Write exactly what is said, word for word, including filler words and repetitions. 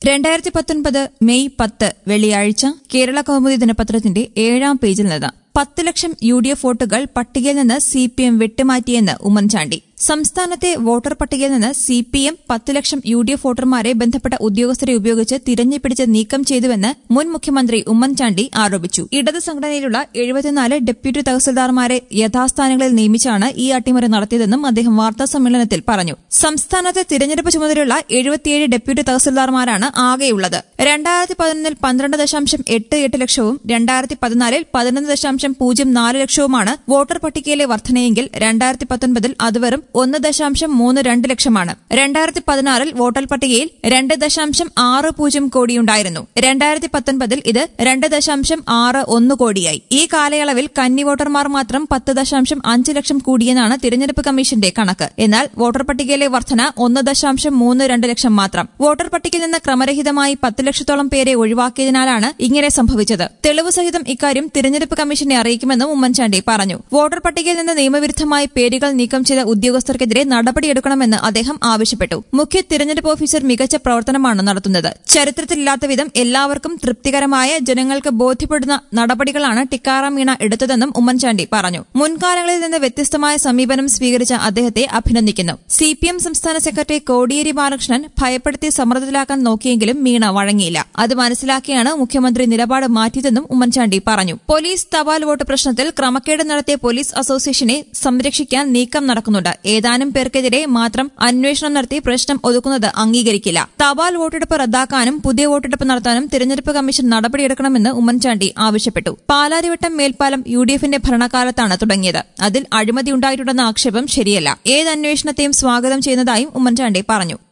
രണ്ടായിരത്തി പത്തൊൻപത് മെയ് പത്ത് വെള്ളിയാഴ്ച കേരള കൗമുദി ദിനപത്രത്തിന്റെ ഏഴാം പേജിൽ നിന്ന് പത്ത് ലക്ഷം യു ഡി എഫ് വോട്ടുകൾ പട്ടികയിൽ നിന്ന് സി പി എം വെട്ടിമാറ്റിയെന്ന് ഉമ്മൻചാണ്ടി. സംസ്ഥാനത്തെ വോട്ടർ പട്ടികയിൽ നിന്ന് സി പി എം പത്ത് ലക്ഷം യു ഡി എഫ് വോട്ടർമാരെ ബന്ധപ്പെട്ട ഉദ്യോഗസ്ഥരെ ഉപയോഗിച്ച് തിരഞ്ഞുപിടിച്ച് നീക്കം ചെയ്തുവെന്ന് മുൻ മുഖ്യമന്ത്രി ഉമ്മൻചാണ്ടി ആരോപിച്ചു. ഇടത് സംഘടനയിലുള്ള എഴുപത്തിനാല് ഡെപ്യൂട്ടി തഹസിൽദാർമാരെ യഥാസ്ഥാനങ്ങളിൽ നിയമിച്ചാണ് ഈ അട്ടിമറി നടത്തിയതെന്നും അദ്ദേഹം വാർത്താസമ്മേളനത്തിൽ പറഞ്ഞു. സംസ്ഥാനത്തെ തിരഞ്ഞെടുപ്പ് ചുമതലയുള്ള എഴുപത്തിയേഴ് ഡെപ്യൂട്ടി തഹസിൽദാർമാരാണ് ആകെയുള്ളത്. രണ്ടായിരത്തി പതിനൊന്നിൽ പന്ത്രണ്ട് ദശാംശം എട്ട് എട്ട് ലക്ഷവും രണ്ടായിരത്തി പതിനാലിൽ പതിനൊന്ന് ദശാംശം പൂജ്യം നാല് ലക്ഷവുമാണ് വോട്ടർ പട്ടികയിലെ വർധനയെങ്കിൽ രണ്ടായിരത്തി പത്തൊൻപതിൽ അത് വെറും ഒന്ന് ദശാംശം മൂന്ന് രണ്ട് ലക്ഷമാണ്. രണ്ടായിരത്തി പതിനാറിൽ വോട്ടർ പട്ടികയിൽ രണ്ട് ദശാംശം ആറ് പൂജ്യം കോടിയുണ്ടായിരുന്നു. രണ്ടായിരത്തി പത്തൊൻപതിൽ ഇത് രണ്ട് ദശാംശം ആറ് ഒന്ന് കോടിയായി. ഈ കാലയളവിൽ കന്നി വോട്ടർമാർ മാത്രം പത്ത് ദശാംശം അഞ്ച് ലക്ഷം കൂടിയെന്നാണ് തിരഞ്ഞെടുപ്പ് കമ്മീഷന്റെ കണക്ക്. എന്നാൽ വോട്ടർ പട്ടികയിലെ വർധന ഒന്ന് ദശാംശം മൂന്ന് രണ്ട് ലക്ഷം മാത്രം. വോട്ടർ പട്ടികയിൽ നിന്ന് ക്രമരഹിതമായി പത്ത് ലക്ഷത്തോളം പേരെ ഒഴിവാക്കിയതിനാലാണ് ഇങ്ങനെ സംഭവിച്ചത്. തെളിവ് സഹിതം ഇക്കാര്യം തിരഞ്ഞെടുപ്പ് കമ്മീഷനെ അറിയിക്കുമെന്നും ഉമ്മൻചാണ്ടി പറഞ്ഞു. വോട്ടർ പട്ടികയിൽ നിന്ന് നിയമവിരുദ്ധമായി പേരുകൾ നീക്കം ചെയ്ത ഉദ്യോഗസ്ഥർക്കെതിരെ നടപടിയെടുക്കണമെന്ന് അദ്ദേഹം ആവശ്യപ്പെട്ടു. മുഖ്യ തിരഞ്ഞെടുപ്പ് ഓഫീസർ മികച്ച പ്രവർത്തനമാണ് നടത്തുന്നത്. ചരിത്രത്തിലില്ലാത്ത വിധം എല്ലാവർക്കും തൃപ്തികരമായ ജനങ്ങൾക്ക് ബോധ്യപ്പെടുന്ന നടപടികളാണ് ടിക്കാറാം മീണ എടുത്തതെന്നും ഉമ്മൻചാണ്ടി പറഞ്ഞു. മുൻകാലങ്ങളിൽ നിന്ന് വ്യത്യസ്തമായ സമീപനം സ്വീകരിച്ച അദ്ദേഹത്തെ അഭിനന്ദിക്കുന്നു. സി പി എം സംസ്ഥാന സെക്രട്ടറി കോടിയേരി ബാലകൃഷ്ണൻ ഭയപ്പെടുത്തി സമ്മർദ്ദത്തിലാക്കാൻ നോക്കിയെങ്കിലും മീണ വഴങ്ങിയില്ല. അത് മനസ്സിലാക്കിയാണ് മുഖ്യമന്ത്രി നിലപാട് മാറ്റിയതെന്നും ഉമ്മൻചാണ്ടി പറഞ്ഞു. പോലീസ് തപാൽ വോട്ട് പ്രശ്നത്തിൽ ക്രമക്കേട് നടത്തിയ പോലീസ് അസോസിയേഷനെ സംരക്ഷിക്കാൻ നീക്കം നടക്കുന്നുണ്ട്. ഏതാനും പേർക്കെതിരെ മാത്രം അന്വേഷണം നടത്തി പ്രശ്നം ഒതുക്കുന്നത് അംഗീകരിക്കില്ല. തപാൽ വോട്ടെടുപ്പ് റദ്ദാക്കാനും പുതിയ വോട്ടെടുപ്പ് നടത്താനും തിരഞ്ഞെടുപ്പ് കമ്മീഷൻ നടപടിയെടുക്കണമെന്ന് ഉമ്മൻചാണ്ടി ആവശ്യപ്പെട്ടു. പാലാരിവട്ടം മേൽപ്പാലം യു ഡി എഫിന്റെ ഭരണകാലത്താണ് തുടങ്ങിയത്. അതിൽ അഴിമതി ഉണ്ടായിട്ടുണ്ടെന്ന ആക്ഷേപം ശരിയല്ല. ഏത് അന്വേഷണത്തെയും സ്വാഗതം ചെയ്യുന്നതായും ഉമ്മൻചാണ്ടി പറഞ്ഞു.